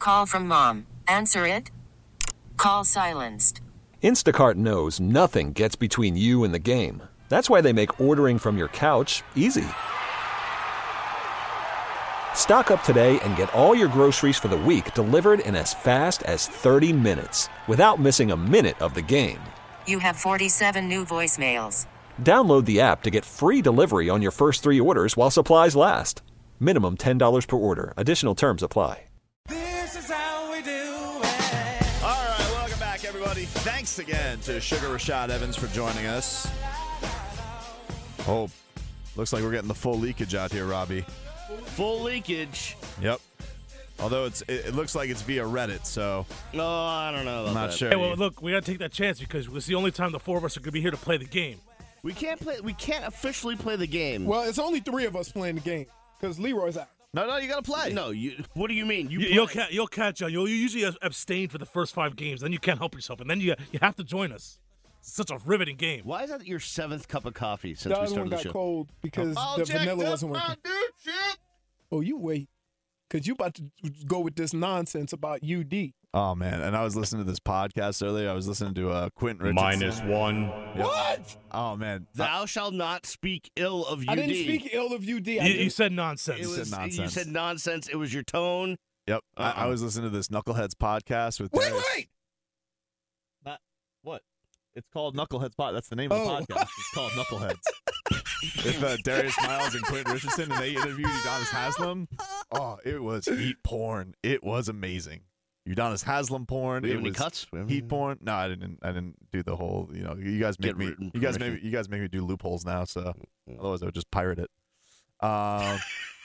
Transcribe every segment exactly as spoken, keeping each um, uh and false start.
Call from mom. Answer it. Call silenced. Instacart knows nothing gets between you and the game. That's why they make ordering from your couch easy. Stock up today and get all your groceries for the week delivered in as fast as thirty minutes without missing a minute of the game. You have forty-seven new voicemails. Download the app to get free delivery on your first three orders while supplies last. Minimum ten dollars per order. Additional terms apply. This is how we do it. All right, welcome back, everybody. Thanks again to Sugar Rashad Evans for joining us. Oh, looks like we're getting the full leakage out here, Robbie. Full leakage. Yep. Although it's it, it looks like it's via Reddit, so No, I don't know about I'm not that. sure. Hey, well, look, we got to take that chance because it's the only time the four of us are going to be here to play the game. We can't play. We can't officially play the game. Well, it's only three of us playing the game because Leroy's out. No, no, you got to play. No, you. What do you mean? You You, play. you'll, ca- you'll catch on. You'll usually abstain for the first five games. Then you can't help yourself. And then you you have to join us. It's such a riveting game. Why is that your seventh cup of coffee since The we other one started the got show? cold because Oh, the jacked vanilla up wasn't my working. dude, shit. Oh, you wait. Because you about to go with this nonsense about U D. Oh, man. And I was listening to this podcast earlier. I was listening to uh, Quentin Richardson. Minus one. What? Oh, man. Thou shalt not speak ill of U D. I didn't speak ill of U D. I You, didn't- you said nonsense. It was, said nonsense. You said nonsense. It was your tone. Yep. I, I Uh-uh. was listening to this Knuckleheads podcast with Wait, Darius. wait. That, what? It's called Knuckleheads Pod. That's the name Oh. of the podcast. It's called Knuckleheads. With uh, Darius Miles and Quentin Richardson, and they interviewed Udonis Haslam. Oh, it was heat porn. It was amazing. Udonis Haslam porn. We it have any was cuts? We have heat any- porn. No, I didn't. I didn't do the whole. You know, you guys make Get me. written You guys permission. make. You guys make me do loopholes now. So otherwise, I would just pirate it. Um.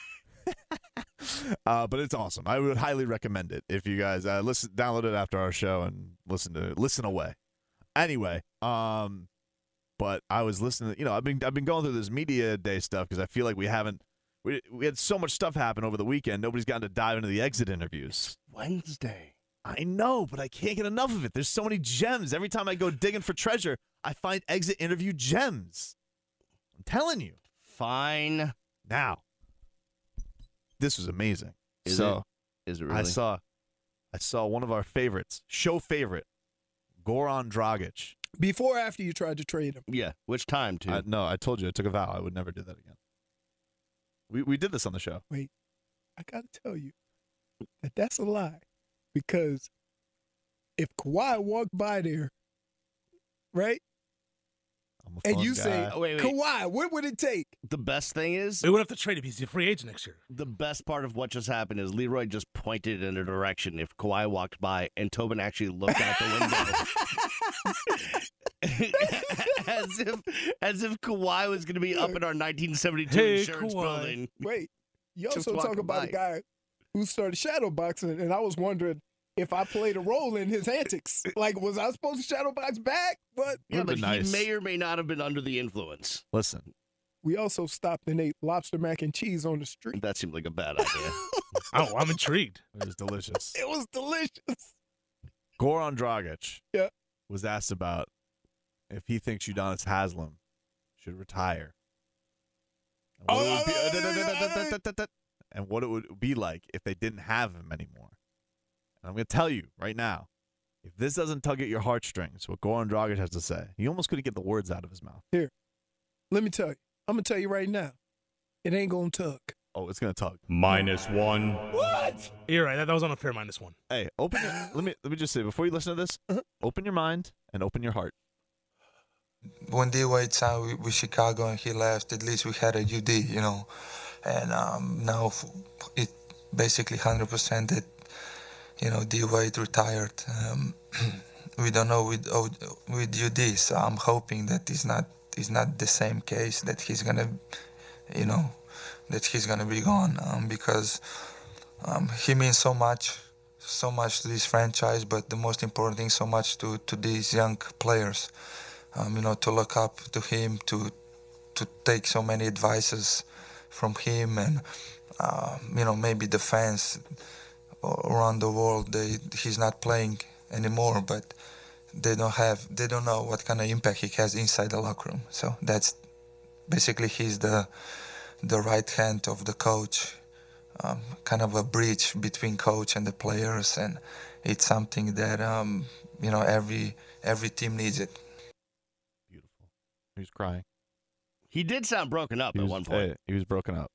uh, but it's awesome. I would highly recommend it if you guys uh, listen, download it after our show and listen to listen away. Anyway, um, but I was listening. You know, I've been I've been going through this media day stuff because I feel like we haven't. We we had so much stuff happen over the weekend. Nobody's gotten to dive into the exit interviews. Wednesday. I know, but I can't get enough of it. There's so many gems. Every time I go digging for treasure, I find exit interview gems. I'm telling you. Fine. Now, this was amazing. Is so it? Is it really? I saw, I saw one of our favorites, show favorite, Goran Dragic. Before or after you tried to trade him? Yeah. Which time, too? I, no, I told you I took a vow I would never do that again. We we did this on the show. Wait, I got to tell you that that's a lie. Because if Kawhi walked by there, right, I'm a and fun you guy. say, Oh, wait, wait. Kawhi, what would it take? The best thing is, We wouldn't have to trade him. He's a free agent next year. the best part of what just happened is Leroy just pointed in a direction if Kawhi walked by, and Tobin actually looked out the window. as if as if Kawhi was going to be up in our nineteen seventy-two Hey, insurance Kawhi. building. Wait, you Just also talk walking about by. a guy who started shadow boxing, and I was wondering if I played a role in his antics. Like, was I supposed to shadow box back? But Yeah, Would've but been nice. he may or may not have been under the influence. Listen, we also stopped and ate lobster mac and cheese on the street. That seemed like a bad idea. Oh, I'm intrigued. it was delicious. It was delicious. Goran Dragic Yeah. was asked about if he thinks Udonis Haslam should retire. And what, Oh, it would be, oh, oh, oh, oh, and what it would be like if they didn't have him anymore. And I'm going to tell you right now, if this doesn't tug at your heartstrings, what Goran Dragic has to say, he almost couldn't get the words out of his mouth. Let me tell you. I'm going to tell you right now. It ain't going to tug. Oh, it's going to tug. Minus one. What? You're right. That, that was unfair minus one. Hey, open your, let me let me just say, before you listen to this, Uh-huh. open your mind and open your heart. When D-Wade signed with, with Chicago and he left, at least we had a U D, you know. And um, now f- it basically one hundred percent that, you know, D-Wade retired. Um, we don't know with O- with U D, so I'm hoping that it's not it's not the same case, that he's gonna, you know, that he's gonna be gone, um, because um, he means so much, so much to this franchise, but the most important thing, so much to, to these young players. Um, you know, to look up to him, to to take so many advices from him, and uh, you know, maybe the fans around the world, they he's not playing anymore, but they don't have, they don't know what kind of impact he has inside the locker room. So that's basically he's the the right hand of the coach, um, kind of a bridge between coach and the players, and it's something that um, you know every every team needs it. Beautiful. He was crying. He did sound broken up He at was, one point. hey, he was broken up.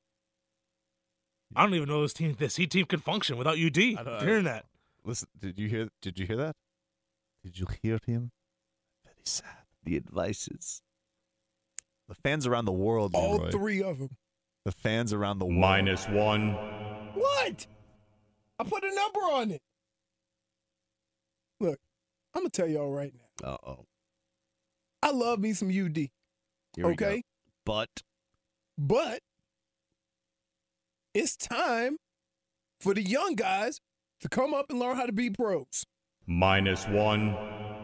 I don't even know this team. This C team can function without U D. I don't- Hearing that. Listen, did you hear? Did you hear that? Did you hear him? Very sad. The advices. The fans around the world, All Leroy. three of them. The fans around the world. Minus one. What? I put a number on it. Look, I'm gonna tell y'all right now. Uh oh. I love me some U D. Here we Okay, go. But but it's time for the young guys to come up and learn how to be pros. Minus one.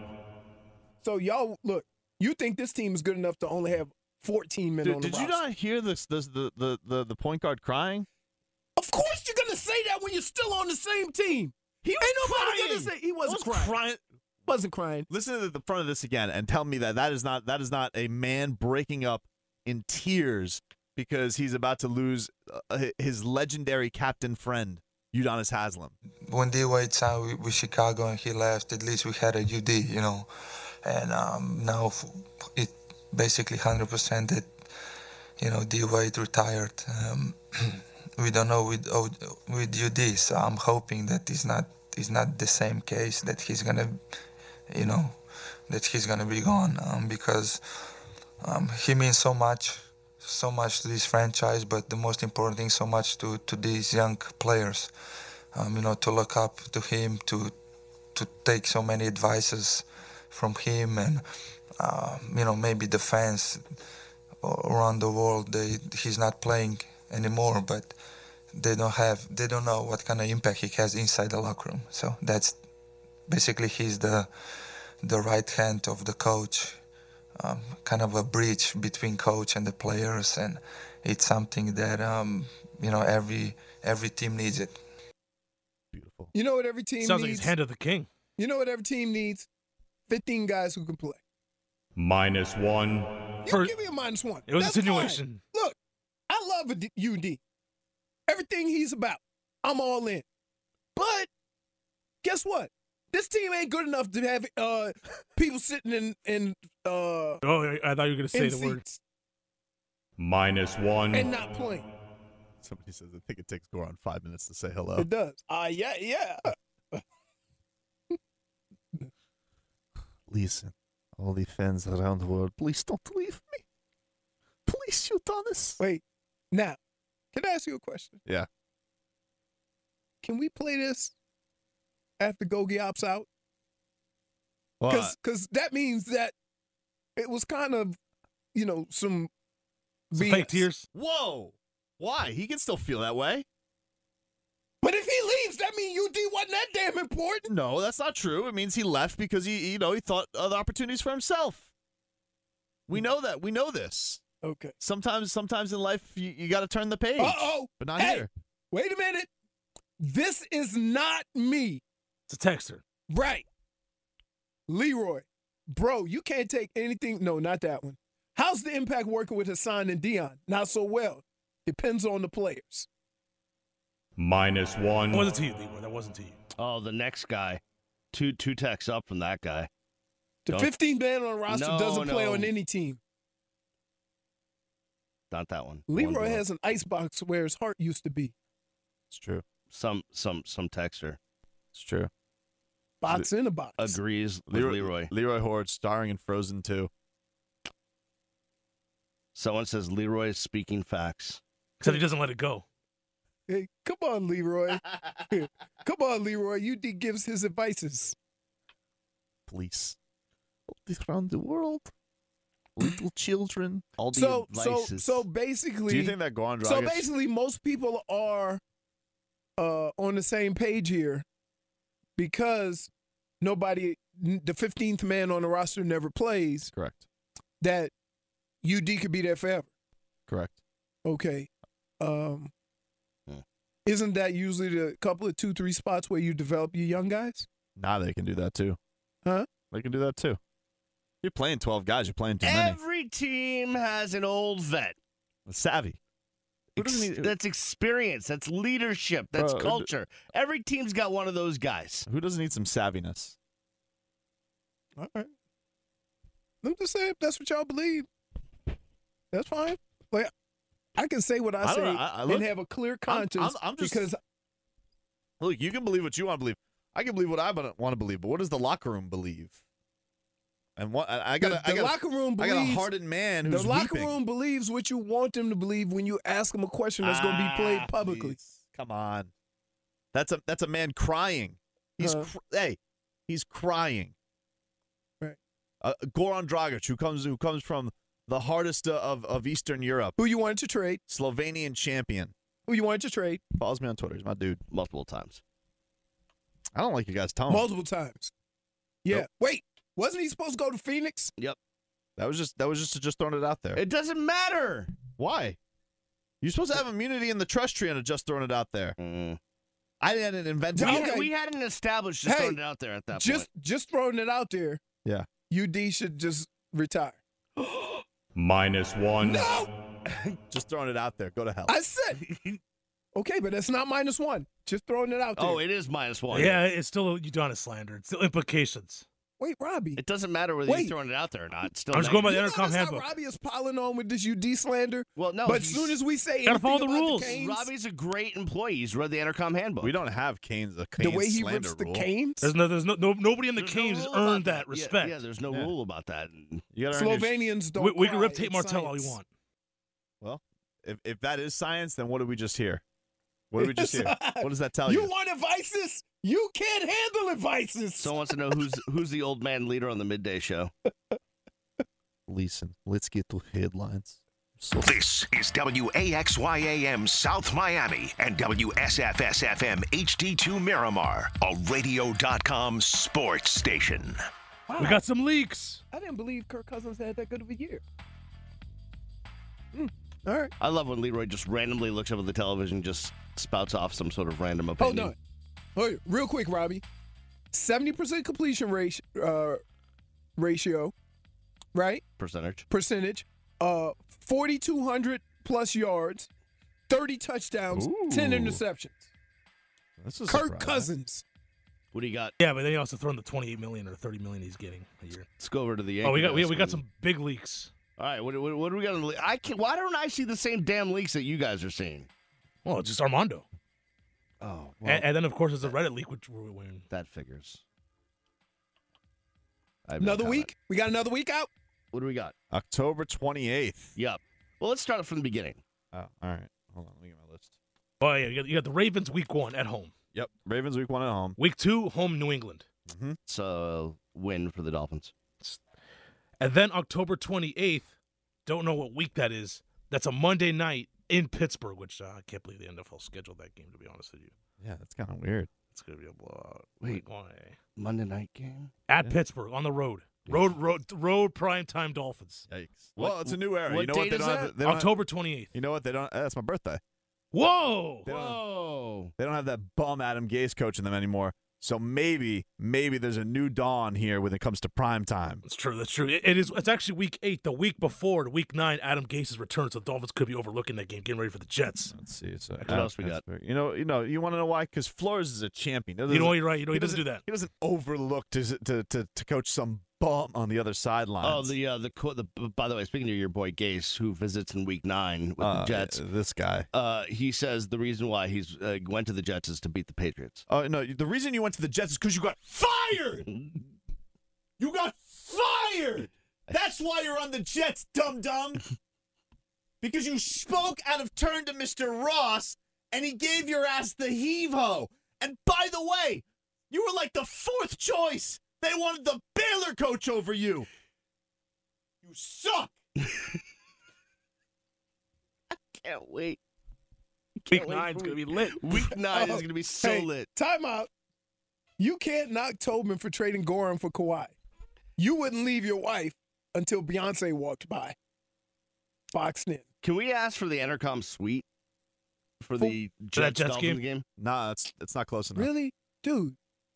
So y'all look, you think this team is good enough to only have fourteen men Did, on the did you roster? not hear this? This the, the the the point guard crying? Of course you're gonna say that when you're still on the same team. He was Ain't nobody crying. gonna say he wasn't was crying. crying. Wasn't crying. Listen to the front of this again and tell me that that is not that is not a man breaking up in tears because he's about to lose uh, his legendary captain friend Udonis Haslem. When D Wade signed with, with Chicago and he left, at least we had a U D, you know, and um, now f- it basically one hundred percent that you know D Wade retired. Um, we don't know with O- with U D, so I'm hoping that it's not it's not the same case that he's gonna, you know, that he's gonna be gone um, because um, he means so much. So much to this franchise, but the most important thing, so much to, to these young players. Um, you know, to look up to him, to to take so many advices from him, and uh, you know, maybe the fans around the world, they he's not playing anymore, but they don't have, they don't know what kind of impact he has inside the locker room. So that's basically he's the the right hand of the coach. Um, kind of a bridge between coach and the players, and it's something that um, you know every every team needs it. Beautiful. You know what every team Sounds like needs? he's hand of the king. You know what every team needs? fifteen guys who can play. Minus one. Yeah, For- give me a minus one. It was That's insinuation. fine. Look, I love a D- U D. Everything he's about, I'm all in. But guess what? This team ain't good enough to have uh, people sitting in in uh, Oh, I thought you were going to say in the word. seats Minus one. and not playing. Somebody says I think it takes Goran five minutes to say hello. It does. Uh, yeah, yeah. Listen, all the fans around the world, please don't leave me. Please, Udonis. Wait. Now, can I ask you a question? Yeah. Can we play this after Gogi opts out? Well, Because that means that it was kind of, you know, some, Some B S. fake tears. whoa. Why? He can still feel that way. But if he leaves, that means U D wasn't that damn important. No, that's not true. It means he left because he, you know, he thought other opportunities for himself. We know that. We know this. Okay. Sometimes, sometimes in life, you, you got to turn the page. Uh-oh. But not Hey. here. Wait a minute. This is not me. It's a texter. Right. Leroy. Bro, you can't take anything. No, not that one. How's the impact working with Hassan and Dion? Not so well. Depends on the players. Minus one. That wasn't to you, Leroy. That wasn't to you. Oh, the next guy. Two two texts up from that guy. The Don't- fifteenth man on the roster No, doesn't play no. on any team. Not that one. Leroy One below. has an ice box where his heart used to be. It's true. some some some texter It's true. Box in a box. agrees with Leroy, Leroy. Leroy Horde starring in Frozen two. Someone says Leroy is speaking facts. Except he doesn't let it go. Hey, come on, Leroy. Come on, Leroy. U D gives his advices. Police. All around the world. Little children. All the So, so, advices. so basically, Do you think that Goran Dragic... so basically, most people are uh, on the same page here because nobody, the fifteenth man on the roster never plays. Correct. That U D could be there forever. Correct. Okay. Um, Hmm. Isn't that usually the couple of two, three spots where you develop your young guys? Now they can do that too. Huh? They can do that too. You're playing twelve guys. You're playing too many. Every team has an old vet. Savvy. Who doesn't Ex- need- that's experience. That's leadership. That's Bro, culture. Every team's got one of those guys. Who doesn't need some savviness? All right. I'm just saying, if that's what y'all believe. That's fine. Like, I can say what I, I don't say know. I- I look- and have a clear conscience I'm just- because Look, you can believe what you want to believe. I can believe what I want to believe, but what does the locker room believe? And what I, I got, the, I the got, locker room I believes. got a hardened man who's the locker weeping. room believes what you want them to believe when you ask them a question that's going to be played Ah, publicly. please. Come on, that's a that's a man crying. He's Uh-huh. cr- hey, he's crying. Right. Uh, Goran Dragic, who comes who comes from the hardest of of Eastern Europe, Who you wanted to trade? Slovenian champion, Who you wanted to trade? follows me on Twitter. He's my dude. Multiple times. I don't like you guys telling. Multiple times. Yeah. Nope. Wait, wasn't he supposed to go to Phoenix? Yep. That was just that was just just throwing it out there. It doesn't matter. Why? You're supposed to have immunity in the trust tree and have just thrown it out there. Mm. I didn't invent We, Okay. it. had, we hadn't established just Hey, throwing it out there at that Just point. just throwing it out there. Yeah. U D should just retire. Minus one. No! Just throwing it out there. Go to hell. I said. Okay, but that's not minus one. Just throwing it out there. Oh, it is minus one. Yeah, it's still Udonis slander. It's still implications. Wait, Robbie. It doesn't matter whether Wait. you're throwing it out there or not. It's still I'm just going by the negative. You Intercom notice how handbook. Robbie is piling on with this U D slander? Well, no. but as he's- soon as we say Gotta anything follow the about rules. Canes, Robbie's a great employee. He's read the Intercom handbook. We don't have Canes. The, the Canes way he slander rips the rule. Canes, There's no, there's no, no nobody in the There's no Canes has rule about earned that Yeah, respect. Yeah, there's no Yeah. rule about that. You gotta earn your- Slovenians don't. we, we can cry. rip Tate It's Martell all you science. want. Well, if if that is science, then what did we just hear? What did we just hear? What does that tell You you? want advices? You can't handle advices. Someone wants to know who's who's the old man leader on the midday show. Listen, let's get to headlines. So This is W A X Y A M South Miami and W S F S F M H D two Miramar, a radio dot com sports station. We got some leaks. I didn't believe Kirk Cousins had that good of a year. Hmm. All right. I love when Leroy just randomly looks up at the television and just spouts off some sort of random Hold opinion. on. Hold on. Real quick, Robbie. seventy percent completion ratio, uh, ratio, right? Percentage. Percentage. Uh, forty-two hundred plus yards, thirty touchdowns, ten Ooh. interceptions. this is Kirk surprising. Cousins. What do you got? Yeah, but then he also thrown the twenty-eight million or thirty million he's getting a year. Let's go over to the Yankee Oh, we got we, desk we got and- some big leaks. All right, what, what, what do we got? On the, le- I can Why don't I see the same damn leaks that you guys are seeing? Well, it's just Armando. Oh, and, and then of course there's a Reddit leak, which we're wearing. that figures. I have no Another comment. week. We got another week out. What do we got? October twenty-eighth. Yep. Well, let's start from the beginning. Oh, all right. Hold on. Let me get my list. Oh yeah, you got, you got the Ravens week one at home. Yep. Ravens week one at home. Week two, home New England. Mm-hmm. So win for the Dolphins. And then October twenty-eighth, don't know what week that is. That's a Monday night in Pittsburgh, which uh, I can't believe the N F L scheduled that game, to be honest with you. Yeah, that's kind of weird. It's going to be a blowout. Wait. Week one A. Monday night game. At Yeah. Pittsburgh, on the road. Road, road, road primetime Dolphins. Yikes. What- well, it's a new era. what you know date what? They is don't have. that? They don't October twenty-eighth. you know what? They don't. That's my birthday. Whoa! They don't, Whoa. they don't have that bum Adam Gase coaching them anymore. So maybe, maybe there's a new dawn here when it comes to prime time. That's true. That's true. It, it is. It's actually week eight. The week before, the week nine, Adam Gase's return. So the Dolphins could be overlooking that game, getting ready for the Jets. Let's see. It's, uh, What else we that's very- You know, you know, you want to know why? Because Flores is a champion. He You know doesn't- what? You're right. You know he, he doesn't do that. He doesn't overlook to to to, to coach some bum on the other sidelines. Oh, the uh, the co- the. By the way, speaking of your boy Gase, who visits in Week Nine with Uh, the Jets, This guy. uh, he says the reason why he's uh, went to the Jets is to beat the Patriots. Oh no! The reason you went to the Jets is because you got fired. You got fired. That's why you're on the Jets, dum dum. Because you spoke out of turn to Mister Ross, and he gave your ass the heave ho. And by the way, you were like the fourth choice. They wanted the Baylor coach over you. You suck. Can't wait. Week Can't wait nine's for gonna be week- lit. Week Nine Oh, is gonna be so hey, lit. Time out. You can't knock Tobin for trading Goran for Kawhi. You wouldn't leave your wife until Beyonce walked by. Boxed in. Can we ask for the Intercom suite for the For that Jets, Jets Dolphins game? game? Nah, it's it's not close enough. Really? Dude.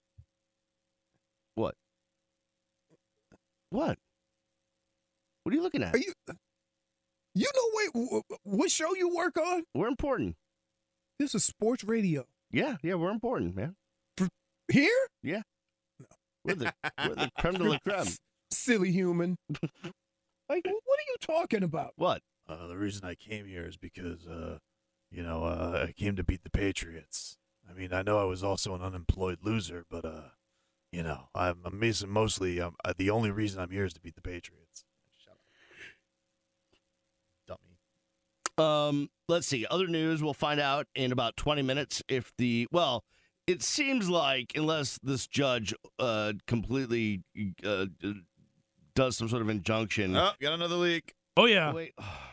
What? What? What are you looking at? Are you You know, wait, w- w- what show you work on? We're important. This is sports radio. Yeah, yeah, we're important, man. Here? Yeah. We're the, we're the creme de la creme. Silly human. Like, what are you talking about? What? Uh, the reason I came here is because, uh, you know, uh, I came to beat the Patriots. I mean, I know I was also an unemployed loser, but, uh, you know, I'm, I'm mostly, um, uh, the only reason I'm here is to beat the Patriots. Shut up. Dummy. Um, let's see. Other news, we'll find out in about twenty minutes if the, well, it seems like unless this judge uh, completely uh, does some sort of injunction. Oh, got another leak. Oh, yeah. Wait,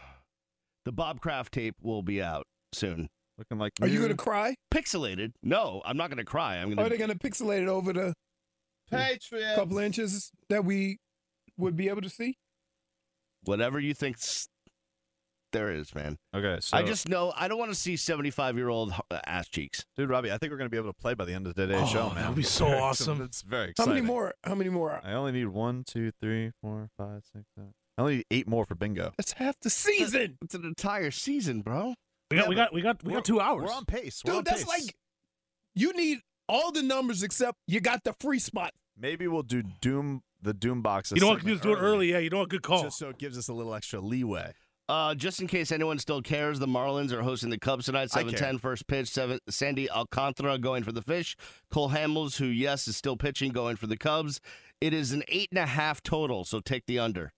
the Bob Kraft tape will be out soon. Looking like Are you going to cry? Pixelated? No, I'm not going to cry. I'm Or going are they to. going to pixelate it over the Patriots. couple inches that we would be able to see? Whatever you think there is, man. Okay, so. I just know I don't want to see seventy-five-year-old ass cheeks. Dude, Robbie, I think we're going to be able to play by the end of today's Oh, show, man. that would be so awesome. It's very How exciting. many more? How many more? I only need one, two, three, four, five, six, seven. I only need eight more for bingo. That's half the season. It's an entire season, bro. We got, Yeah, we got, we got, we We're- got two hours. We're on pace. We're Dude, on that's pace. like, you need all the numbers except you got the free spot. Maybe we'll do Doom, the Doom box. You know what? Just do it early. Yeah, you know what? Good call. Just so it gives us a little extra leeway. Uh, just in case anyone still cares, the Marlins are hosting the Cubs tonight. I seven care. ten first pitch. Seven, Sandy Alcantara going for the Fish. Cole Hamels, who, yes, is still pitching, going for the Cubs. It is an eight and a half total, so take the under.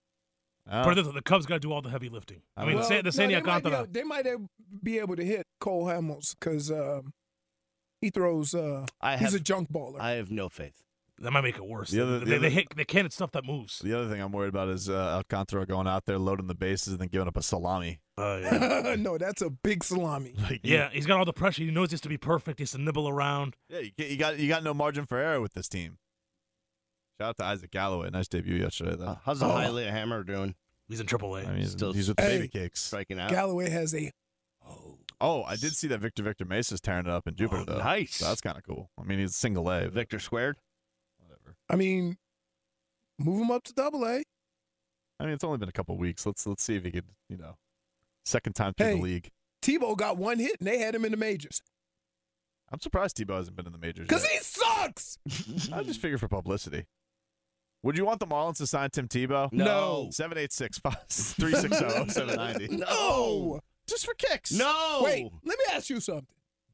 Oh. Put it this way, the Cubs got to do all the heavy lifting. I mean, Well, the, Sa- the no, Sandy they, might be, Alcantara. able- they might ab- be able to hit Cole Hamels because um, he throws. Uh, I he's have, a junk baller. I have no faith. That might make it worse. The other- they, the they, other- hit, they can't hit stuff that moves. The other thing I'm worried about is uh, Alcantara going out there, loading the bases, and then giving up a salami. Uh, yeah. no, that's a big salami. Like, yeah, he's got all the pressure. He knows he has to be perfect. He has to nibble around. Yeah, you, get- you got you got no margin for error with this team. Shout out to Isaac Galloway. Nice debut yesterday, though. Uh, how's the Oh. Highlight Hammer doing? He's in triple A. I mean, he's, still he's with the Hey. baby cakes. Striking out. Galloway has a. Oh, I did see that Victor Victor Mesa's tearing it up in Jupiter, Oh, though. nice. So that's kind of cool. I mean, he's single A. but Victor squared. Whatever. I mean, move him up to double A. I mean, it's only been a couple weeks. Let's let's see if he could, you know, second time through Hey. the league. Tebow got one hit and they had him in the majors I'm surprised Tebow hasn't been in the majors because yet. he sucks. I just figure for publicity. Would you want the Marlins to sign Tim Tebow? No. seven eight six five three six zero seven nine zero. No. Just for kicks. No. Wait, let me ask you something.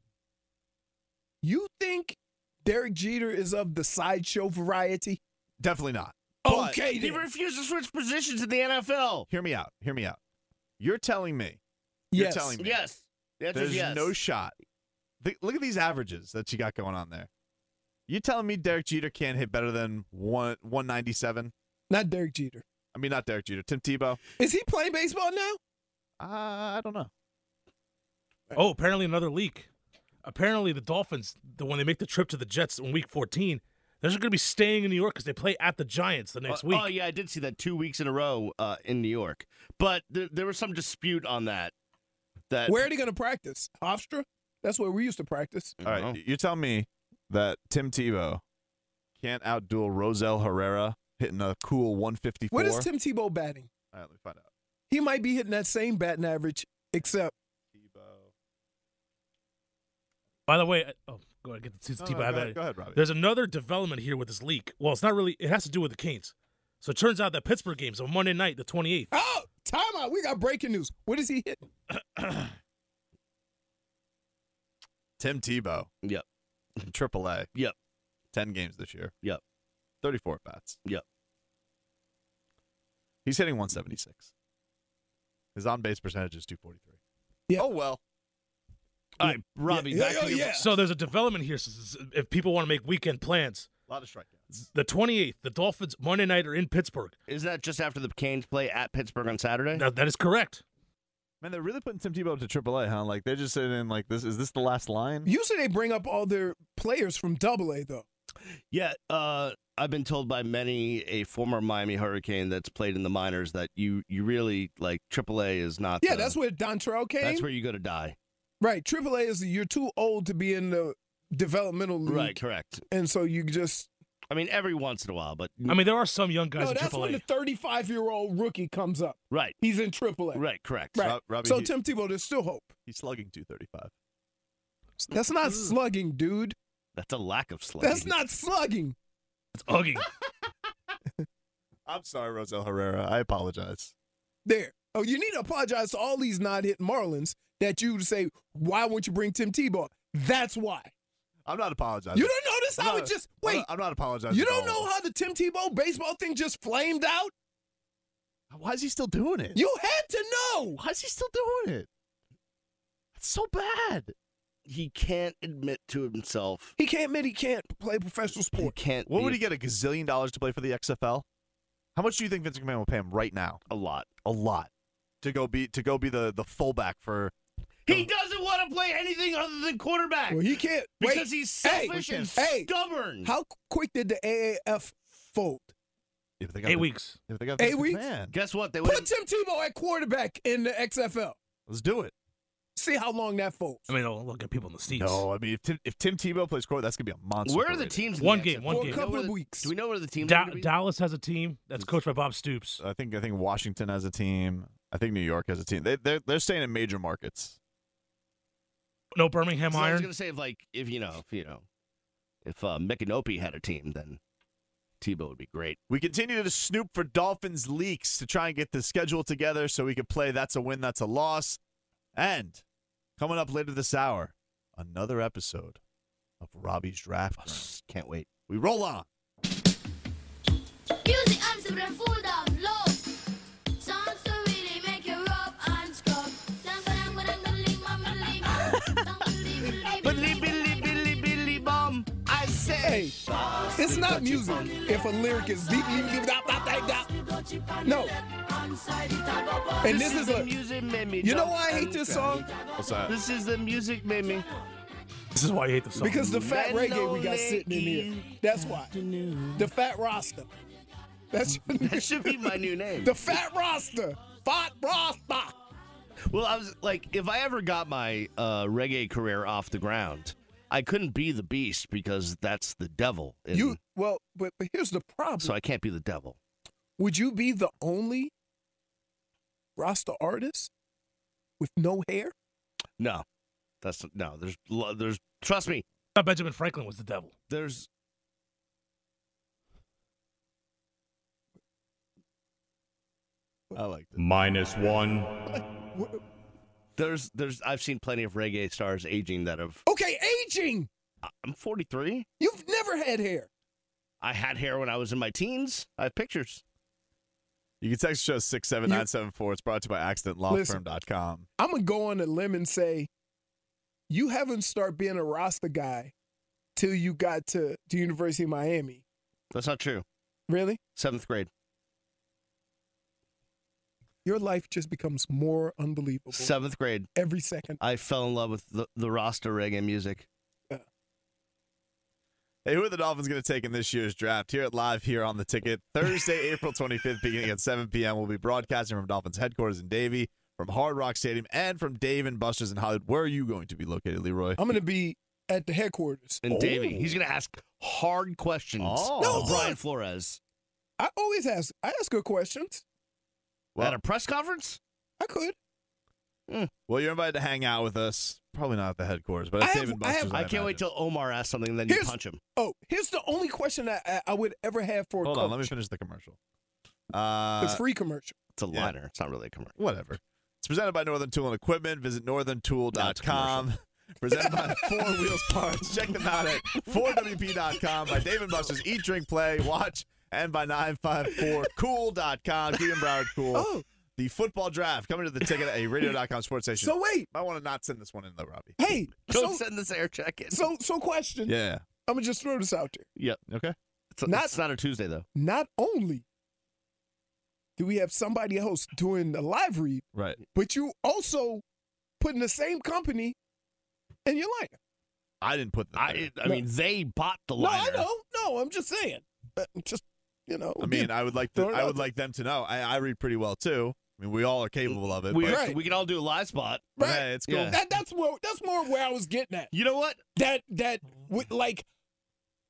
You think Derek Jeter is of the sideshow variety? Definitely not. But Okay, He then. refused to switch positions in the N F L. hear me out. Hear me out. You're telling me. You're Yes. telling me. Yes. The answer There's is yes. no shot. Th- look at these averages that you got going on there. You telling me Derek Jeter can't hit better than one one ninety seven? Not Derek Jeter. I mean, not Derek Jeter. Tim Tebow. Is he playing baseball now? Uh, I don't know. Oh, apparently another leak. Apparently the Dolphins, the, when they make the trip to the Jets in Week fourteen, they're going to be staying in New York because they play at the Giants the next Uh, week. Oh, yeah, I did see that two weeks in a row uh, in New York. But there, there was some dispute on that. That Where are they going to practice? Hofstra? That's where we used to practice. All right, Oh. you tell me that Tim Tebow can't outduel Rosel Herrera hitting a cool one fifty-four. What is Tim Tebow batting? All right, let me find out. He might be hitting that same batting average, except Tebow. By the way, I- oh, go ahead, get the No, T no, go, ahead, go ahead, Robbie. There's another development here with this leak. Well, it's not really. It has to do with the Canes. So it turns out that Pittsburgh game's on Monday night, the twenty-eighth. oh, time out. We got breaking news. What is he hitting? Tim Tebow. Yep. Triple A. Yep. ten games this year. Yep. thirty-four at bats. Yep. He's hitting one seventy-six. His on base percentage is two forty-three. Yeah. Oh, well. All right, Robbie, Yeah, back yeah, to your yeah. So there's a development here. s- s- If people want to make weekend plans, A lot of strikeouts. the twenty-eighth, the Dolphins Monday night are in Pittsburgh. Is that just after the Canes play at Pittsburgh on Saturday? Now, that is correct. Man, they're really putting Tim Tebow to triple A, huh? Like, they're just sitting in, like, this. Is this the last line? Usually they bring up all their players from double A, though. Yeah, uh, I've been told by many a former Miami Hurricane that's played in the minors that you you really like triple A is not. Yeah, the- that's where Dontrell came. that's where you go to die. Right. triple A is you're too old to be in the developmental league. Right, correct. And so you just I mean, every once in a while, but I mean, there are some young guys No, in that's Triple when A. the thirty-five-year-old rookie comes up. right, He's in triple A. right, correct. Right. Rob- Robbie, so he- Tim Tebow, there's still hope. He's slugging two thirty-five. That's not slugging, dude. That's a lack of slugging. That's not slugging. It's hugging. I'm sorry, Roselle Herrera. I apologize. There. Oh, you need to apologize to all these non-hit Marlins that you say, why won't you bring Tim Tebow? That's why. I'm not apologizing. You don't notice I'm how not- it just, I'm wait, not, I'm not apologizing. you at don't all. know how the Tim Tebow baseball thing just flamed out? Why is he still doing it? You had to know. Why is he still doing it? It's so bad. He can't admit to himself. He can't admit he can't play professional He sport. can't. What be would he get, a gazillion dollars to play for the X F L? How much do you think Vince McMahon will pay him right now? a lot? A lot. To go be to go be the, the fullback for He doesn't want to play anything other than quarterback Well, he can't. because wait, he's hey, selfish and hey, stubborn. how quick did the A A F fold? if they got Eight the- weeks. If they got Eight Vince weeks? McMahon. Guess what? They would. Put Tim Tebow at quarterback in the X F L. Let's do it. See how long that folds. I mean, they'll look at people in the seats. No, I mean if Tim, if Tim Tebow plays quarterback, that's gonna be a monster. Where are the parade. teams? in One the game, X F L? one For a game. Do we know couple where of the- weeks. Do we know where the teams? Da- are gonna be? Dallas has a team that's coached by Bob Stoops. I think I think Washington has a team. I think New York has a team. They they're they're staying in major markets. No Birmingham So I was Iron. gonna say if like if you know if you know if uh, Micanopy had a team, then Tebow would be great. We continue to snoop for Dolphins leaks to try and get the schedule together so we could play That's a Win, That's a Loss. And coming up later this hour, another episode of Robbie's Draft Room. Can't wait. We roll on. Music and some full down low. Songs to really make you rub and scrub. Billy, Billy, Billy, Billy, bum. I say. Hey, it's not music if a lyric is deep. No. And this is the a. music made me You know jump why I hate and this cry. song? What's that? This is the music made me. This is why you hate the song. Because the fat reggae we got sitting in here. That's why. The fat roster. That's That should be my new name. the fat roster. Fat roster. Well, I was like, if I ever got my uh, reggae career off the ground, I couldn't be the beast because that's the devil. in- You well, but, but here's the problem. so I can't be the devil. Would you be the only Rasta artist with no hair? No, that's no. There's lo- there's trust me. I thought Benjamin Franklin was the devil. There's I like it. Minus one. there's there's I've seen plenty of reggae stars aging that have. Okay, aging. I'm forty-three. You've never had hair. I had hair when I was in my teens. I have pictures. You can text show six seven nine seven four. It's brought to you by accident law firm dot com. I'm gonna go on a limb and say, you haven't started being a Rasta guy till you got to the University of Miami. That's not true. Really? Seventh grade. Your life just becomes more unbelievable Seventh grade. every second. I fell in love with the, the Rasta reggae music. Hey, who are the Dolphins going to take in this year's draft? Here at Live here on the Ticket. Thursday, April twenty-fifth, beginning at seven p.m. We'll be broadcasting from Dolphins headquarters in Davie, from Hard Rock Stadium, and from Dave and Buster's in Hollywood. Where are you going to be located, Leroy? I'm gonna be at the headquarters. And Oh. Davey, he's going to ask hard questions. Oh. No, of Brian look. Flores. I always ask. I ask good questions. Well- At a press conference? I could. Well, you're invited to hang out with us. Probably not at the headquarters, but at I Dave have- and I have- Buster's. I I can't wait imagine. till Omar asks something and then you Here's- punch him. Oh, here's the only question I, I, I would ever have for a Hold coach. on, let me finish the commercial. Uh, It's free commercial. It's a yeah. liner. It's not really a commercial. Whatever. It's presented by Northern Tool and Equipment. Visit northern tool dot com. Presented by Four Wheels Parts. Check them out at four w p dot com. By Dave and Buster's Eat, Drink, Play, Watch, and by nine five four cool dot com. Keegan Broward Cool. Oh, The football draft coming to the Ticket at a radio dot com sports station. so wait. I want to not send this one in though, Robbie. Hey, Don't so, send this air check in. so so question. Yeah. I'm gonna just throw this out there. Yep. Okay. It's, Not- it's not a Tuesday, though. Not only do we have somebody else doing the live read, Right. but you also put in the same company in your lineup. I didn't put that. I, there. I mean, they bought the No, liner. I know. No, I'm just saying. Uh, Just you know. I mean, I would like to, Throw it I out would there. like them to know. I, I read pretty well too. I mean, we all are capable of it. We, but, Right. we can all do a live spot. Right. Hey, it's cool. Yeah. that that's more that's more where I was getting at. You know what? That that with, like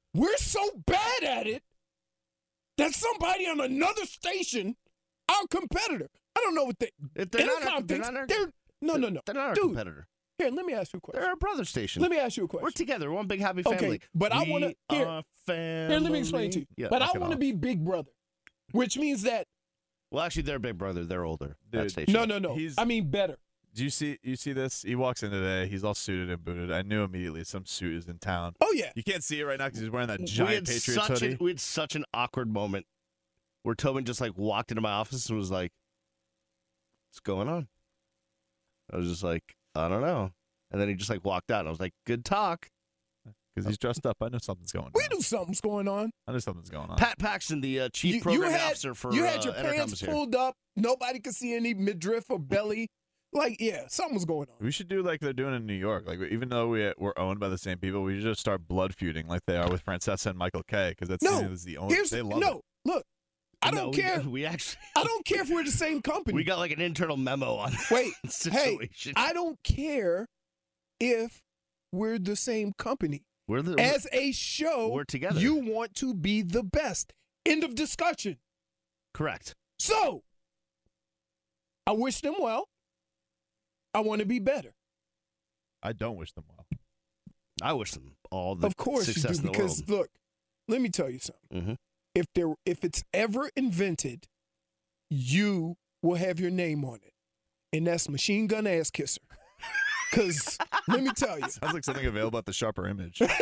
we're so bad at it that somebody on another station, our competitor, I don't know what they. If they're not our- Intercom they're thinks not our- they're no, no, no. They're not our Dude, competitor. Here, let me ask you a question. They're our brother station. Let me ask you a question. We're together. We're one big happy family. Okay, but I We want to here, are here. Let me explain to you. Yeah, but I knock it want to off. be Big Brother, which means that Well, actually, they're big brother. They're older. that Dude, station. no, no, no. He's- I mean better. Do you see you see this? He walks in today. He's all suited and booted. I knew immediately some suit is in town. Oh yeah. You can't see it right now because he's wearing that we giant had Patriots such hoodie. an, we had such an awkward moment where Tobin just like walked into my office and was like, "What's going on?" I was just like, "I don't know," and then he just like walked out. And I was like, "Good talk." Because he's dressed up. I know something's going on. We knew something's going on. I know something's going on. Pat Paxton, the uh, chief You, you program had officer for you had uh, your Entercom pants is here. pulled up. Nobody could see any midriff or belly. Like yeah, something was going on. We should do like they're doing in New York. Like even though we we're owned by the same people, we should just start blood feuding like they are with Francesa and Michael K. Because that's No, is the only Here's they love no. it. Look, I No, don't we- care. We, actually I don't care if we're the same company. we got like an internal memo on Wait, the hey, situation. I don't care if we're the same company. we're the As a show, we're together. you want to be the best. End of discussion. correct. So, I wish them well. I want to be better. I don't wish them well. I wish them all the Of course you success do, in the because world. look, let me tell you something. Mhm. If there, if it's ever invented, you will have your name on it, and that's Machine Gun Ass Kisser. Because let me tell you, Sounds like something available at the Sharper Image. or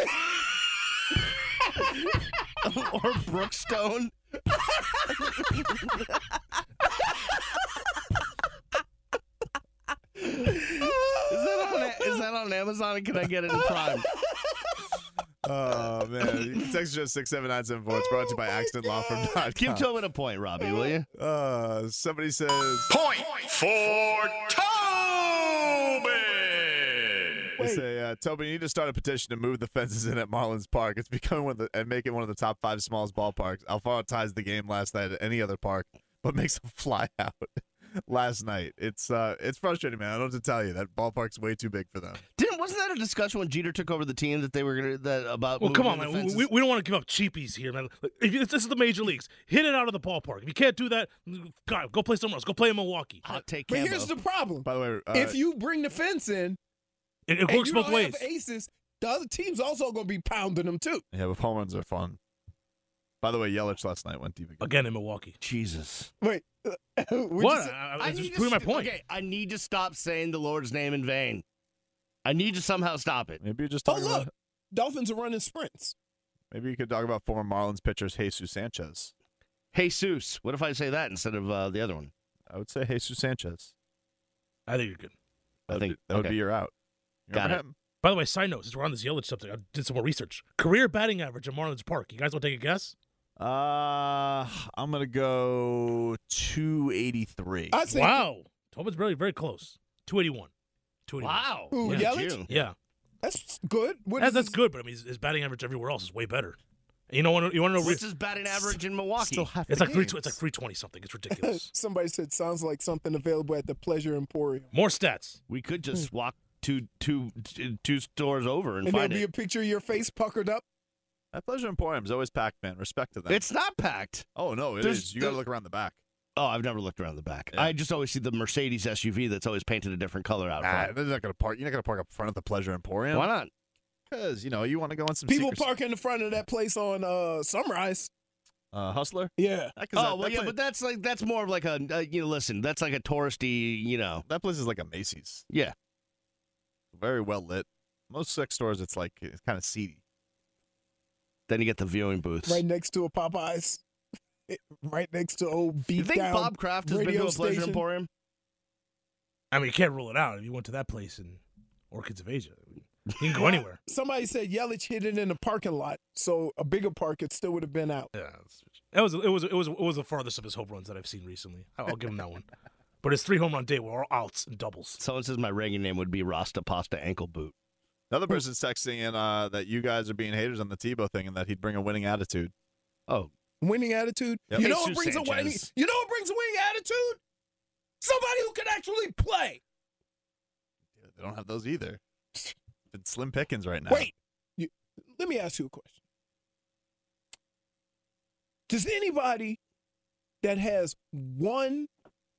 Brookstone. Is that on is that on Amazon? And can I get it in Prime? Oh man! You can text us six seven nine seven four. It's brought to you by accident law firm dot com. Give Tobin a point, Robbie, will you? Uh, somebody says Point for Tobin. They say, uh, Toby, you need to start a petition to move the fences in at Marlins Park. It's becoming one of the and make it one of the top five smallest ballparks. Alfaro ties the game last night at any other park, but makes a fly out last night. It's uh, it's frustrating, man. I don't know what to tell you. That ballpark's way too big for them. Didn't wasn't that a discussion when Jeter took over the team that they were gonna that about? Well, come on, moving man. the We, fences? we don't want to give up cheapies here, man. Look, If you, this is the major leagues. Hit it out of the ballpark. If you can't do that, God, go play somewhere else. Go play in Milwaukee. Hot take, but Cambo. here's the problem. By the way, uh, if you bring the fence in, It, it and works you both don't ways. have aces, the other team's also going to be pounding them too. yeah, but home runs are fun. By the way, Yelich last night went deep again. Again in Milwaukee. Jesus. Wait, What? I, I, just proving my point. Okay, I need to stop saying the Lord's name in vain. I need to somehow stop it. Maybe you're just Oh talking look, about. Dolphins are running sprints. Maybe you could talk about former Marlins pitchers Jesus Sanchez. Jesus. What if I say that instead of uh, the other one? I would say Jesus Sanchez. I think you're good. I That would think- be, that would okay. be your out. You Got remember it. him? By the way, side note, since we're on this Yelich subject, I did some more research. Career batting average at Marlins Park. You guys want to take a guess? Uh, I'm gonna go two eighty-three. I think Wow. Tobin's really very close. two eighty-one. two eighty-one. Wow. Who, Look at Yelich? you. Yeah. that's good. What That's, is that's his- good, but I mean, his, his batting average everywhere else is way better. And you know what? You want to know? What's his batting average in Milwaukee? Still half It's the like three. games. It's like three twenty something. It's ridiculous. Somebody said sounds like something available at the Pleasure Emporium. More stats. We could just walk two, two, two, two stores over and, And there'll find be a it. picture of your face puckered up. That Pleasure Emporium's always packed, man. Respect to them. It's not packed. oh no, it There's- is. You got to there- look around the back. Oh, I've never looked around the back. Yeah. I just always see the Mercedes S U V that's always painted a different color out Nah, front. they're not gonna park. You're not gonna park up front of the Pleasure Emporium. Why not? Because you know you want to go on some People secret- park in the front of that place on uh, Sunrise. Uh, Hustler. Yeah. That- 'cause Oh, that, well, that yeah, pla- but that's like that's more of like a uh, you know. Listen, that's like a touristy, you know. that place is like a Macy's. Yeah, Very well lit. Most sex stores, it's like it's kind of seedy. then you get the viewing booths. Right next to a Popeyes. Right next to old beat You think down Bob Kraft has been radio to a Pleasure station. Emporium? I mean, you can't rule it out if you went to that place in Orchids of Asia. You can go anywhere. Somebody said Yelich hit it in the parking lot, so a bigger park it still would have been out. Yeah, that's- it was it was it was it was the farthest of his home runs that I've seen recently. I'll I'll give him that one. But his three home run day were all outs and doubles. Someone says my Reagan name would be Rasta Pasta Ankle Boot. Another person's texting in uh, that you guys are being haters on the Tebow thing and that he'd bring a winning attitude. Oh, Winning attitude. Yep. You know what Jesus brings a winning? Sanchez. You know what brings a winning attitude? Somebody who can actually play. They don't have those either. It's slim pickings right now. Wait, you, let me ask you a question. Does anybody that has one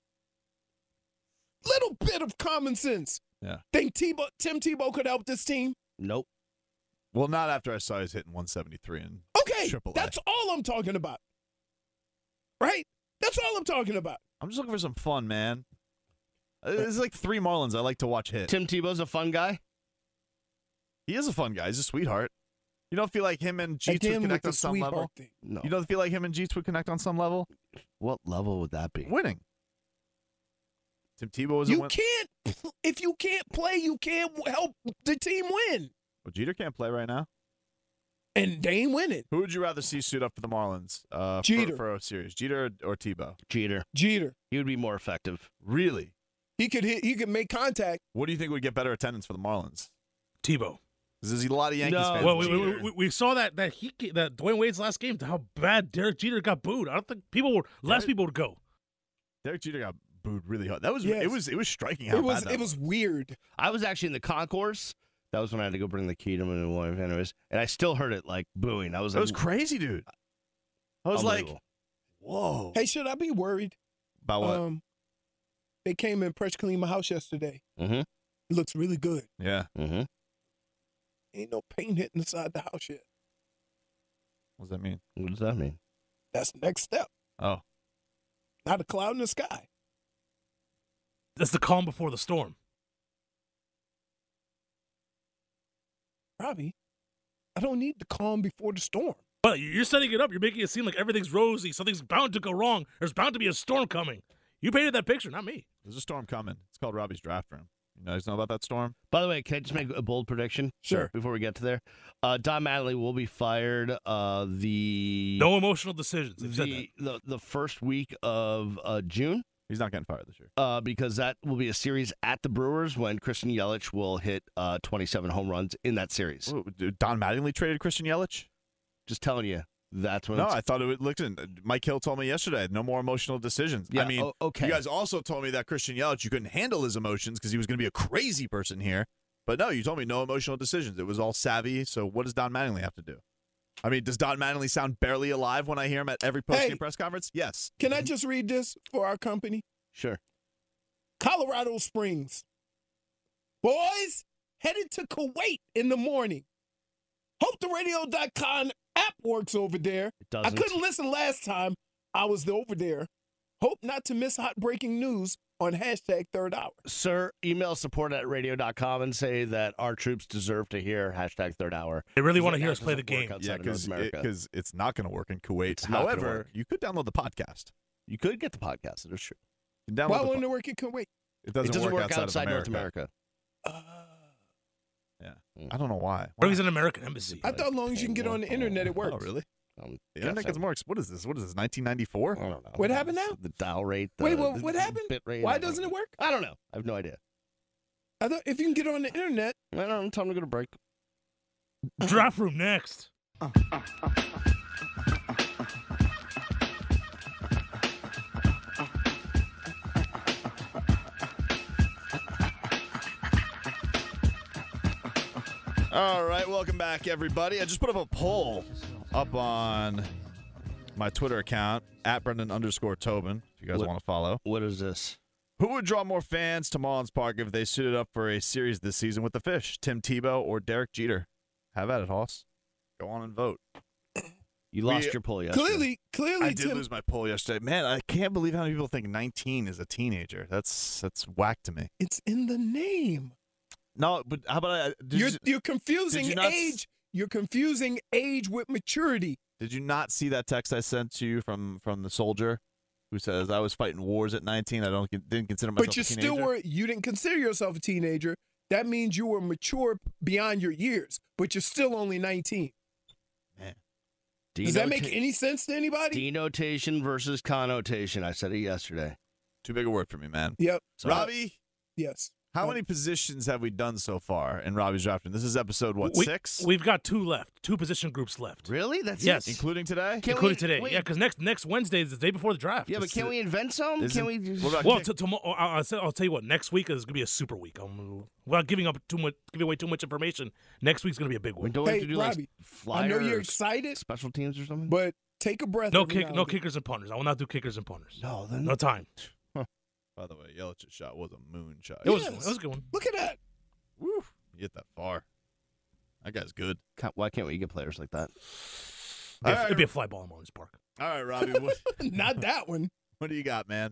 little bit of common sense Yeah. think Tebow, Tim Tebow could help this team? Nope. Well, not after I saw he's hitting one seventy-three in Okay, Triple A. that's all I'm talking about. Right? That's all I'm talking about. I'm just looking for some fun, man. Uh, There's like three Marlins I like to watch hit. Tim Tebow's a fun guy. He is a fun guy. He's a sweetheart. You don't feel like him and Jeets Again would with connect the on some level? sweetheart thing. No. You don't feel like him and Jeets would connect on some level? What level would that be? Winning. Tim Tebow was a You win. can't, if you can't play, you can't help the team win. Well, Jeter can't play right now. And they ain't winning. Who would you rather see suit up for the Marlins uh, Jeter. For, for a series? Jeter or, or Tebow? Jeter. Jeter. He would be more effective. Really? He could hit, he could make contact. What do you think would get better attendance for the Marlins? Tebow. Because there's a lot of Yankees No. fans. Well, with we, we, Jeter. we, we saw that that he that Dwayne Wade's last game, how bad Derek Jeter got booed. I don't think people would less people would go. Derek Jeter got booed really hard. That was Yes. it was it was striking how It was bad that it was weird. I was actually in the concourse. That was when I had to go bring the key to my wife, anyways. And I still heard it like booing. I was That like, was crazy, dude. I was like, unbelievable. whoa. Hey, should I be worried? About what? Um, they came and pressure cleaned my house yesterday. Mm-hmm. It looks really good. Yeah. Mm-hmm. Ain't no paint hitting inside the house yet. What does that mean? What does that mean? That's the next step. Oh. Not a cloud in the sky. That's the calm before the storm. Robbie, I don't need the calm before the storm. But you're setting it up. You're making it seem like everything's rosy. Something's bound to go wrong. There's bound to be a storm coming. You painted that picture, not me. There's a storm coming. It's called Robbie's draft room. You guys know about that storm? By the way, can I just make a bold prediction? Sure. Before we get to there, uh, Don Mattingly will be fired. Uh, the No emotional decisions. They've said the, the the first week of uh, June. He's not getting fired this year. Uh, because that will be a series at the Brewers when Christian Yelich will hit uh, twenty-seven home runs in that series. Whoa, dude, Don Mattingly traded Christian Yelich? Just telling you, that's when. No, it's, I thought it would. Listen, Mike Hill told me yesterday, no more emotional decisions. Yeah, I mean, o- okay. You guys also told me that Christian Yelich, you couldn't handle his emotions because he was going to be a crazy person here. But no, you told me no emotional decisions. It was all savvy. So what does Don Mattingly have to do? I mean, does Don Mattingly sound barely alive when I hear him at every post-game Hey. press conference? Yes. Can I just read this for our company? Sure. Colorado Springs. Boys, headed to Kuwait in the morning. Hope the radio dot com app works over there. It doesn't. I couldn't listen last time I was over there. Hope not to miss hot breaking news on hashtag third hour. Sir, email support at radio dot com and say that our troops deserve to hear hashtag third hour. They really want to Right hear now us it play the doesn't work game. outside Yeah, of North because America. it, it's not going to work in Kuwait. It's not gonna However, work. you could download the podcast. You could get the podcast. It is true. You can download Why the wouldn't po- it work in Kuwait? It doesn't, it doesn't work, work outside, of North America. America. Uh, Yeah. I don't know why. What if he's an American embassy? I thought as long as you can get on the internet, it works. Oh, really? Um, The internet gets more. ex- What is this? What is this? nineteen ninety-four? I don't know. What happened now? The dial rate. The, Wait, what- the what happened? Bit rate. Why I don't doesn't know. it work? I don't know. I have no idea. I thought if you can get on the internet, I don't know. Time to go to break. Draft room next. All right, welcome back, everybody. I just put up a poll up on my Twitter account, at Brendan underscore Tobin, if you guys What- want to follow. What is this? Who would draw more fans to Marlins Park if they suited up for a series this season with the Fish? Tim Tebow or Derek Jeter? Have at it, Hoss. Go on and vote. You lost We- your poll yesterday. clearly, clearly, I did Tim, lose my poll yesterday. Man, I can't believe how many people think nineteen is a teenager. That's that's whack to me. it's in the name. No, but how about I, did, You're you, you're confusing did you not s- age. You're confusing age with maturity. did you not see that text I sent to you from from the soldier who says I was fighting wars at nineteen? I don't didn't consider myself But you a teenager. still were. You didn't consider yourself a teenager. That means you were mature beyond your years. But you're still only nineteen. Does that make Denota- any sense to anybody? Denotation versus connotation. I said it yesterday. Too big a word for me, man. Yep. So- Robbie, Yes. how Uh, many positions have we done so far in Robbie's drafting? This is episode what we, six, We've got two left. Two position groups left. Really? That's Yes. it? including today. Can including we- today. wait. Yeah, because next next Wednesday is the day before the draft. Yeah, but Just can to- we invent some? Isn't- Can we? Just... what about Well, kick- t- tomorrow I'll, I'll, I'll tell you what. Next week is gonna be a super week. I'm, without giving up too much, giving away too much information. Next week's gonna be a big we one. don't have Hey, to do Robbie, like flyer I know you're or excited, special teams or something. but Take a breath. No every kick, now no and then. kickers and punters. I will not do kickers and punters. No, then No time. By the way, Yelich's shot was a moon shot. It was, Yes. it was a good one. Look at that. Woo. You get that far. That guy's good. Ca- Why can't we get players like that? It'd be, a, All right. it'd be a fly ball in Marlins Park. All right, Robbie, what, Not that one. what do you got, man?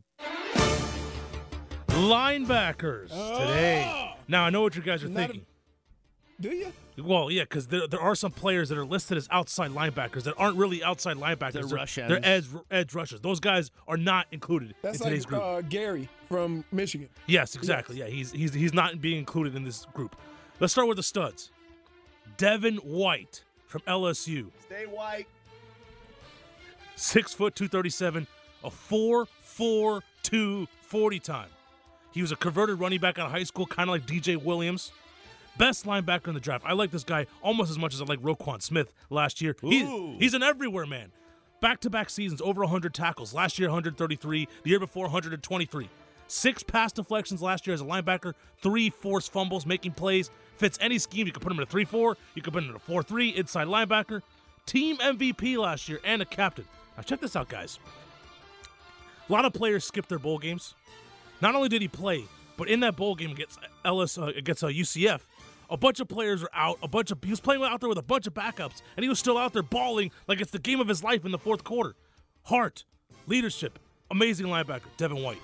Linebackers today. Oh! Now, I know what you guys are Not a- thinking. Do you? Well, yeah, because there, there are some players that are listed as outside linebackers that aren't really outside linebackers. They're rush They're edge, ends. edge rushers. Those guys are not included That's in today's like group. uh, Gary from Michigan. Yes, exactly. Yeah, he's he's he's not being included in this group. Let's start with the studs. Devin White from L S U, Stay white. six foot two thirty seven, a four four two forty time. He was a converted running back out of high school, kind of like D J Williams. Best linebacker in the draft. I like this guy almost as much as I like Roquan Smith last year. He, Ooh. he's an everywhere man. Back-to-back seasons, over one hundred tackles. Last year, one hundred thirty-three. The year before, one hundred twenty-three. Six pass deflections last year as a linebacker. Three forced fumbles, making plays. Fits any scheme. You could put him in a three four. You could put him in a four three, inside linebacker. Team M V P last year and a captain. Now check this out, guys. A lot of players skip their bowl games. Not only did he play, but in that bowl game against L S, uh, against uh, U C F, a bunch of players were out. A bunch of he was playing out there with a bunch of backups, and he was still out there balling like it's the game of his life in the fourth quarter. Heart, leadership, amazing linebacker, Devin White.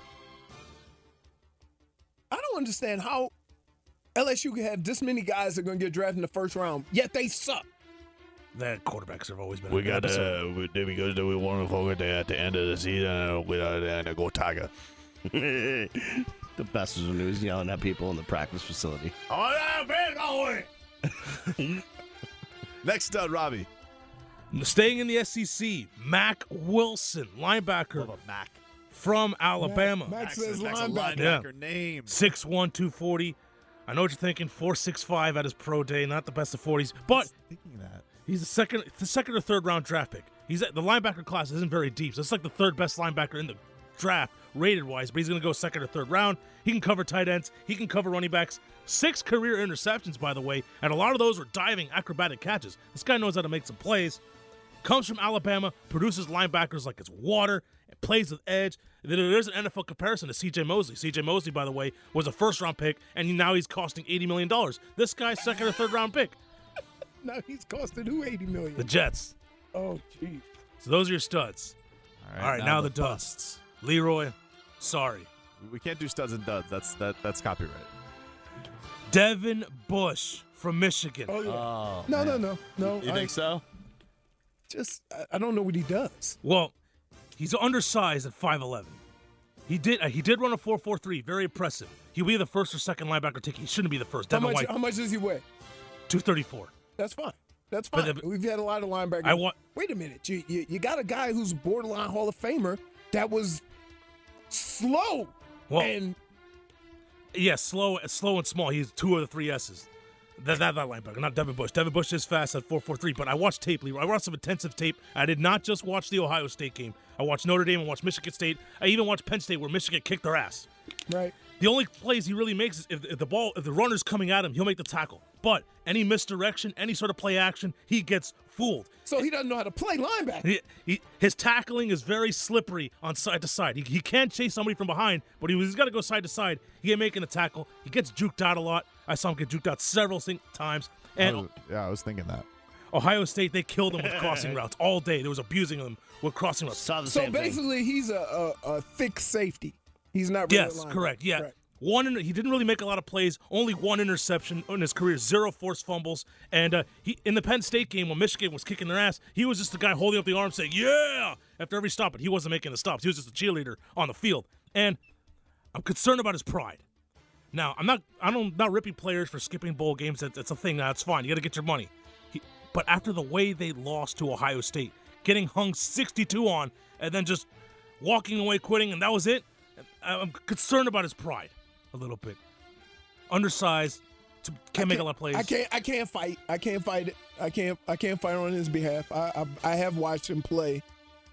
I don't understand how L S U can have this many guys that are going to get drafted in the first round, yet they suck. That quarterbacks have always been. We a good got episode. uh, we, then we go to we want to focus at the end of the season uh, with uh, uh, go Tiger. The best was when he was yelling at people in the practice facility. Oh, yeah, man, go away. Next stud, Robbie. Staying in the S E C, Mac Wilson, linebacker Love a Mac. from Alabama. Max says That's a linebacker. linebacker name. six one, two forty. I know what you're thinking. four six five at his pro day. Not the best of forties, but Thinking that. he's the second, the second or third round draft pick. He's the linebacker class isn't very deep, so it's like the third best linebacker in the draft rated wise. But he's going to go second or third round. He can cover tight ends. He can cover running backs. Six career interceptions, by the way, and a lot of those were diving, acrobatic catches. This guy knows how to make some plays. Comes from Alabama, produces linebackers like it's water, and plays with edge. There's an N F L comparison to C J Mosley. C J Mosley, by the way, was a first-round pick, and he, now he's costing eighty million dollars. This guy's second or third-round pick. Now he's costing who eighty million? The Jets. Oh, jeez. So those are your studs. All right, now, the dusts. Leroy, sorry. We can't do studs and duds. That's that. That's copyright. Devin Bush from Michigan. Oh, yeah. Oh, no, no, man. no, no. You I think so? Just, I, I don't know what he does. Well, he's undersized at five eleven. He did uh, he did run a four four three, very impressive. He'll be the first or second linebacker taken. He shouldn't be the first. How Devin much, White, how much does he weigh? two thirty-four. That's fine. That's But fine. the- We've had a lot of linebackers. I want. Wait a minute. You, you you got a guy who's a borderline Hall of Famer that was slow Well, and yeah, slow, slow and small. He's two of the three S's. That, that, that linebacker, not Devin Bush. Devin Bush is fast at four four three, but I watched tape, Leroy. I watched some intensive tape. I did not just watch the Ohio State game. I watched Notre Dame and watched Michigan State. I even watched Penn State where Michigan kicked their ass. right. The only plays he really makes is if, if the ball, if the runner's coming at him, he'll make the tackle. But any misdirection, any sort of play action, he gets fooled. So he doesn't know how to play linebacker. He, he, his tackling is very slippery on side to side. He, he can chase somebody from behind, but he, he's got to go side to side. He ain't making a tackle. He gets juked out a lot. I saw him get juked out several sing- times. And I was- yeah, I was thinking that. Ohio State, they killed him with crossing routes all day. There was abusing him with crossing routes. Saw the So same thing. basically, he's a, a, a thick safety. He's not really Yes, a linebacker. correct. Yeah. Right. One, inter- he didn't really make a lot of plays. Only one interception in his career. Zero forced fumbles. And uh, he in the Penn State game when Michigan was kicking their ass, he was just the guy holding up the arm saying "Yeah" after every stop. But he wasn't making the stops. He was just a cheerleader on the field. And I'm concerned about his pride. Now, I'm not. I don't not ripping players for skipping bowl games. That, that's a thing. That's fine. You got to get your money. He, but after the way they lost to Ohio State, getting hung sixty-two on, and then just walking away, quitting, and that was it. I'm concerned about his pride a little bit. Undersized, to, can't make a lot of plays. I can't. I can't fight. I can't fight it. I can't. I can't fight on his behalf. I, I I have watched him play,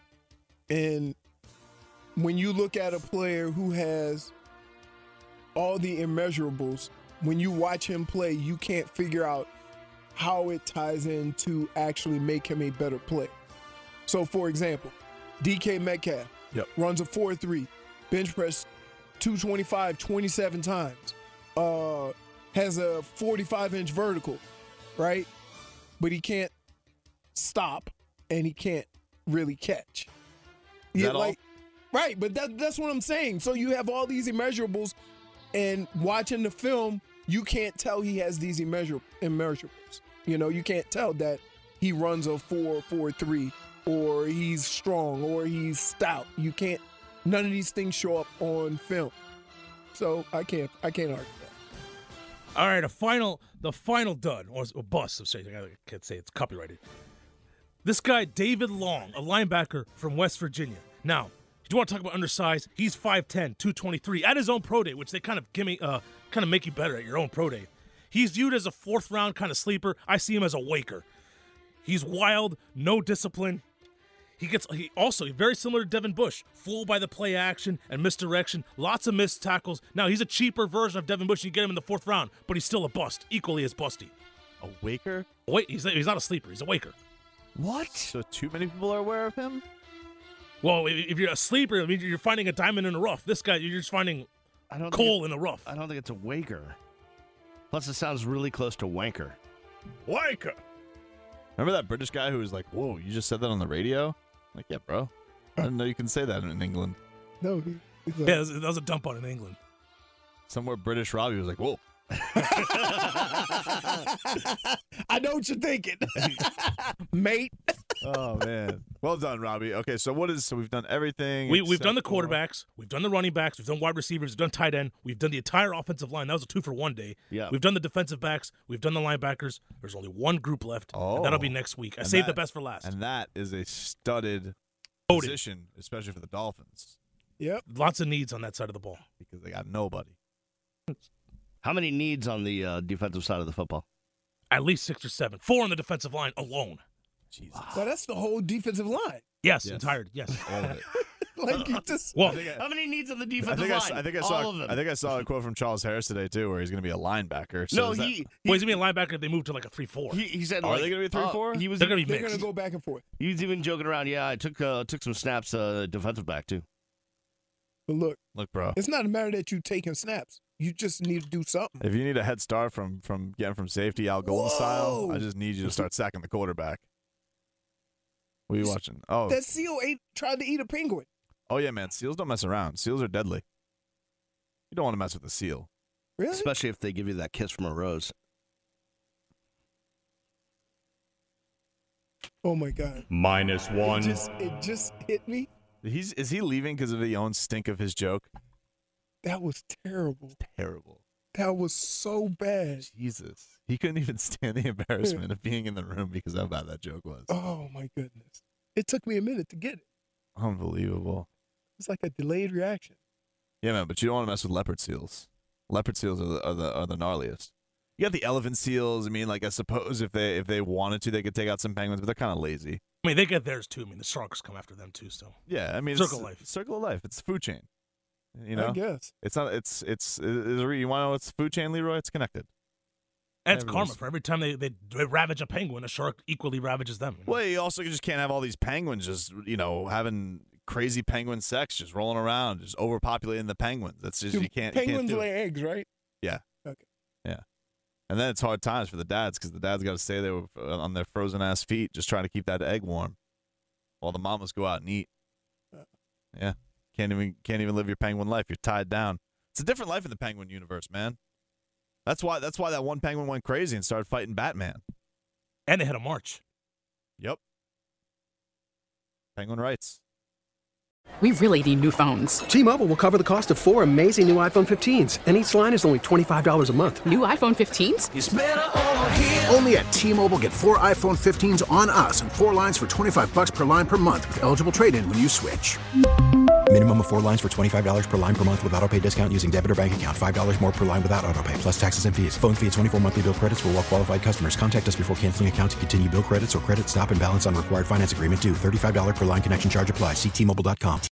and when you look at a player who has all the immeasurables, when you watch him play, you can't figure out how it ties in to actually make him a better player. So, for example, D K Metcalf Yep. runs a four three, bench press two twenty-five twenty-seven times, uh, has a forty-five inch vertical, right? But he can't stop and he can't really catch. Is Yeah, that all? like, right, but that, that's what I'm saying. So you have all these immeasurables, and watching the film, you can't tell he has these immeasur- immeasurables. You know, you can't tell that he runs a four four three, or he's strong, or he's stout. You can't. None of these things show up on film. So I can't. I can't argue that. All right, a final, the final dud, or a bust, I'm saying, I can't say it's copyrighted. This guy, David Long, a linebacker from West Virginia. Now, if you want to talk about undersized, he's five ten, two twenty-three at his own pro day, which they kind of give me, uh, kind of make you better at your own pro day. He's viewed as a fourth round kind of sleeper. I see him as a waker. He's wild, no discipline. He gets he also very similar to Devin Bush, fooled by the play action and misdirection, lots of missed tackles. Now he's a cheaper version of Devin Bush. You get him in the fourth round, but he's still a bust, equally as busty. A waker? Wait, he's he's not a sleeper. He's a waker. What? So too many people are aware of him? Well, if if you're a sleeper, I mean, you're finding a diamond in the rough. This guy, you're just finding I don't coal think in the rough. I don't think it's a waker. Plus, it sounds really close to wanker. Waker. Remember that British guy who was like, "Whoa, you just said that on the radio?" Like, yeah, bro. I didn't know you can say that in England. No, he, he's Yeah, that was, that was a dump on in England. Somewhere British Robbie was like, "Whoa." I know what you're thinking, mate. Oh man, well done, Robbie. Okay, so what is? So we've done everything. We, we've except done the for- quarterbacks, we've done the running backs, we've done wide receivers, we've done tight end, we've done the entire offensive line. That was a two for one day. Yeah. We've done the defensive backs, we've done the linebackers. There's only one group left. Oh. and that'll be next week. I And saved that- the best for last. And that is a studded Loaded. position, especially for the Dolphins, Yep. Lots of needs on that side of the ball. because they got nobody. How many needs on the uh, defensive side of the football? At least six or seven. Four on the defensive line alone. Jesus. So that's the whole defensive line. Yes, Yes. entire. Yes. All of it. Like you just. Well, How many needs on the I defensive think I, line? s- I think I All saw. of them. I think I saw a quote from Charles Harris today too, where he's going to be a linebacker. So no, is that- he, well, he's going to be a linebacker if they move to like a three four. he he said. Are like, they gonna be a three, uh, four? He was They're going to be They're mixed. gonna go back and forth. he was even joking around. Yeah, I took uh, took some snaps. Uh, defensive back too. But look, Look, bro. it's not a matter that you taking snaps. You just need to do something. If you need a head start from from getting from safety Al Golden style, Whoa. I just need you to start sacking the quarterback. What are you watching? Oh, That seal ate tried to eat a penguin. oh yeah, man. Seals don't mess around. Seals are deadly. You don't want to mess with the seal. Really? Especially if they give you that kiss from a rose. Oh my god. Minus It one. just it just hit me. He's is he leaving because of the own stink of his joke? That was terrible. Terrible. That was so bad. Jesus. He couldn't even stand the embarrassment of being in the room because of how bad that joke was. Oh my goodness. It took me a minute to get it. Unbelievable. It's like a delayed reaction. Yeah, man, but you don't want to mess with leopard seals. Leopard seals are the are the, are the gnarliest. You got the elephant seals. I mean, like I suppose if they if they wanted to, they could take out some penguins, but they're kind of lazy. I mean, they get theirs too. I mean, the sharks come after them too, still. Yeah, I mean, Circle it's, life. Circle of life. It's food chain. You know, I guess. it's not. It's it's. it's you want to know what's food chain, Leroy? It's connected. And it's Everyone's- karma. For every time they, they, they ravage a penguin, a shark equally ravages them. you know? Well, you also just can't have all these penguins just you know having crazy penguin sex, just rolling around, just overpopulating the penguins. That's just Do you can't. You can't penguins do lay it. eggs, right? Yeah. Okay. Yeah. And then it's hard times for the dads because the dads got to stay there with, uh, on their frozen ass feet, just trying to keep that egg warm, while the mamas go out and eat. Yeah, can't even can't even live your penguin life. You're tied down. It's a different life in the penguin universe, man. That's why that's why that one penguin went crazy and started fighting Batman. And they had a march. Yep. Penguin rights. We really need new phones. T-Mobile will cover the cost of four amazing new iPhone fifteens, and each line is only twenty-five dollars a month. New iPhone fifteens? It's better over here. Only at T-Mobile, get four iPhone fifteens on us and four lines for twenty-five bucks per line per month with eligible trade-in when you switch. Minimum of four lines for twenty-five dollars per line per month with autopay discount using debit or bank account. five dollars more per line without autopay, plus taxes and fees. Phone fee at twenty-four monthly bill credits for well-qualified customers. Contact us before canceling account to continue bill credits or credit stop and balance on required finance agreement due. thirty-five dollars per line connection charge applies. See T Mobile dot com.